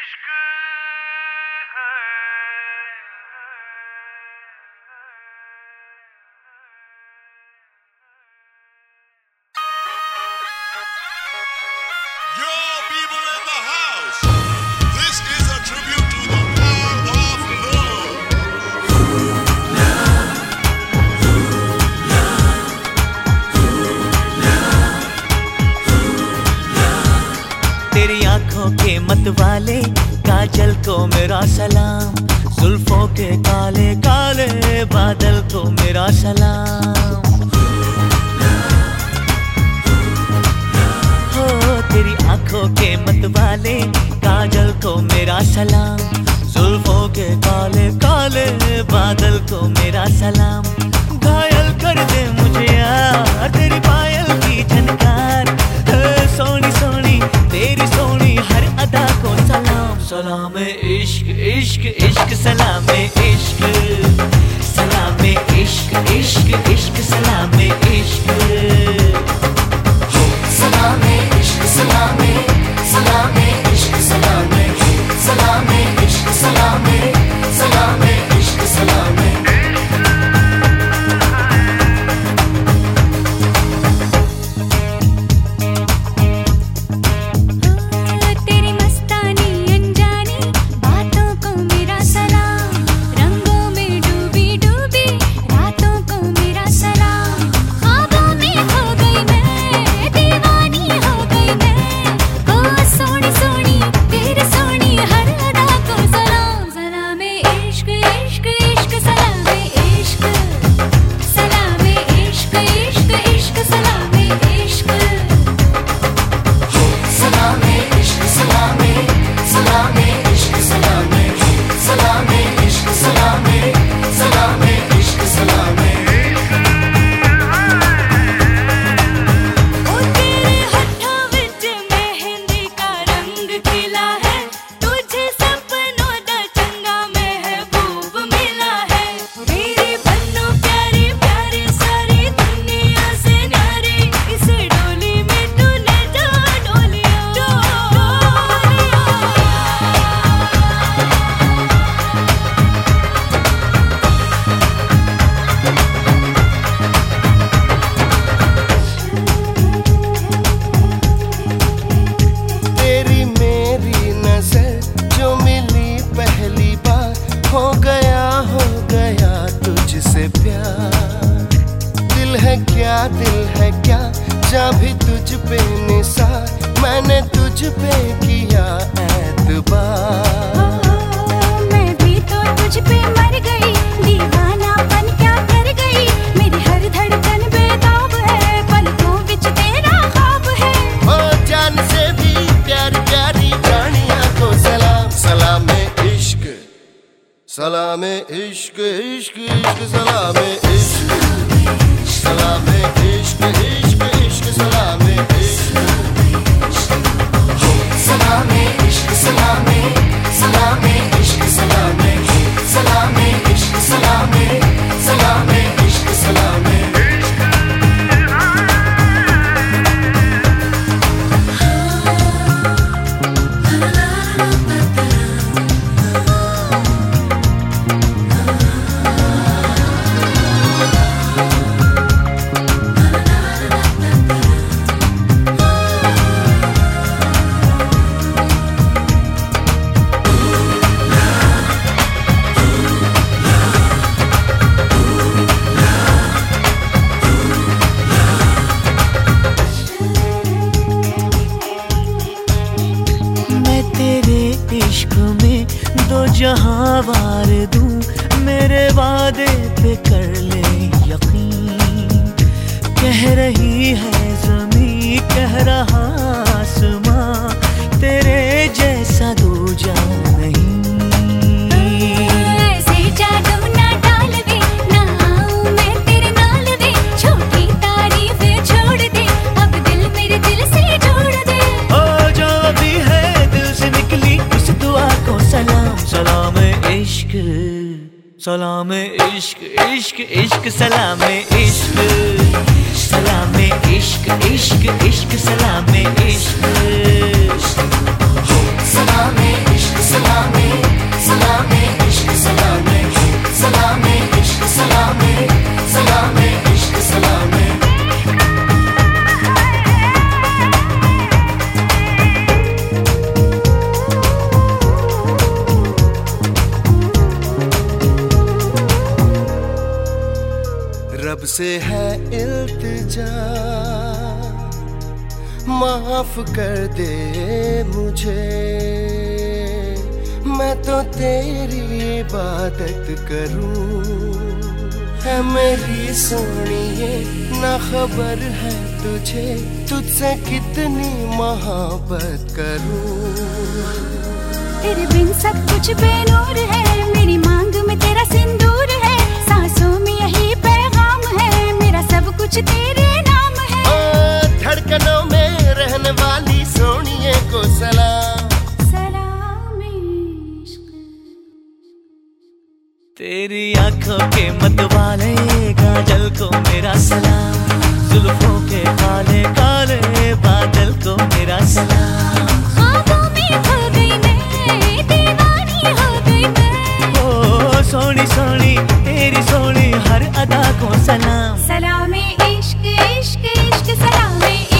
Yo, people in the house, this is a tribute to the power of love. तेरी आंखों के मतवाले काजल को मेरा सलाम, जुल्फों के काले काले बादल को मेरा सलाम। हो तेरी आंखों के मतवाले काजल को मेरा सलाम, जुल्फों के काले काले बादल को मेरा सलाम। घायल कर दे मुझे यार तेरी पायल की झनकार, सोनी सोनी तेरी सोनी हर अदा को सलाम। सलाम इश्क इश्क इश्क सलाम इश्क, सलाम इश्क इश्क इश्क सलाम इश्क, सलाम इश्क सलाम सलाम इश्क सलाम सलाम इश्क सलाम सलाम इश्क सलाम। तेरी मस्तानी अनजानी बातों को मेरा सलाम, रंगों में डूबी डूबी रातों को मेरा सलाम। ख्वाबों में खो गई मैं, दीवानी हो गई मैं, ओ सोनी सोनी तेरी सोनी हर अदा को सलाम। सलाम इश्क इश्क इश्क सलाम इश्क, सलाम इश्क इश्क इश्क सलाम इश्क, सलाम इश्क सलाम सलाम इश्क सलाम सलाम इश्क सलाम सलाम इश्क सलाम। ओ तेरे होठों विच मेहंदी का रंग खिला है, तुझे सपनों दा चंगा महबूब मिला है। मेरी बन्नो प्यारी प्यारी सारी दुनिया से न्यारी, इस डोली में तूने जा डोलिया तेरी मेरी नजर जो मिली पहली बार, हो गया तुझसे प्यार। दिल है क्या जा भी तुझ पे निसार, मैंने तुझ पे किया एतबार। मैं भी तो तुझ पे मर गई, दीवानापन क्या कर गई, मेरी हर धड़कन बेताब है, पलकों विच तेरा ख्वाब है। ओ जान से भी प्यारी प्यारी जानिया को सलाम, सलाम इश्क सलाम इश्क इश्क इश्क सलाम इश्क, सलाम इश्क इश्क इश्क सलाम इश्क, सलाम इश्क सलाम सलाम इश्क सलाम सलाम इश्क सलाम सलाम इश्क सलाम। मैं तेरे इश्क में दो जहां वार दूं, मेरे वादे पे कर ले यकीन। कह रही है ज़मीं कह रहा आसमां, तेरे जैसा दूजा नहीं। ऐसे जादू ना डाल वे, ना आऊं मैं तेरे नाल वे, छोटी तारीफें छोड़ दे, अब दिल मेरे दिल से जोड़ दे। ओ जो भी है दिल से निकली उस दुआ को सलाम, सलाम इश्क सलाम इश्क इश्क इश्क सलाम इश्क, सलाम इश्क इश्क इश्क सलाम इश्क, सलाम इश्क से है इल्तिजा, माफ कर दे मुझे, मैं तो तेरी इबादत करूं। है मेरी सोनिए ना खबर है तुझे, तुझसे कितनी मोहब्बत करूं। तेरे बिन सब कुछ बेनूर है, मेरी मांग में तेरा सिंदूर है, सांसों में यही पैगाम है, मेरा सब कुछ तेरे नाम है। ओ धड़कनों में रहने वाली सोनिए को सलाम। तेरी आंखों के मतवाले काजल को मेरा सलाम, जुल्फों के काले काले बादल को मेरा सलाम। ख्वाबों में खो गई मैं, दीवानी हो गई मैं। ओ सोनी सोनी तेरी सोनी हर अदा को सलाम। सलामे इश्क इश्क इश्क सलामे